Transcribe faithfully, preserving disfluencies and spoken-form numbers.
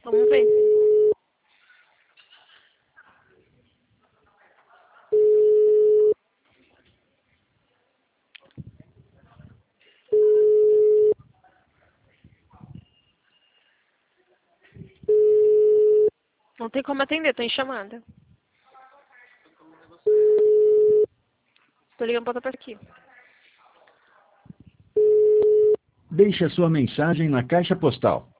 Vamos ver. Não tem como atender, tô em chamada. Tô ligando pra outra pessoa aqui. Deixe a sua mensagem na caixa postal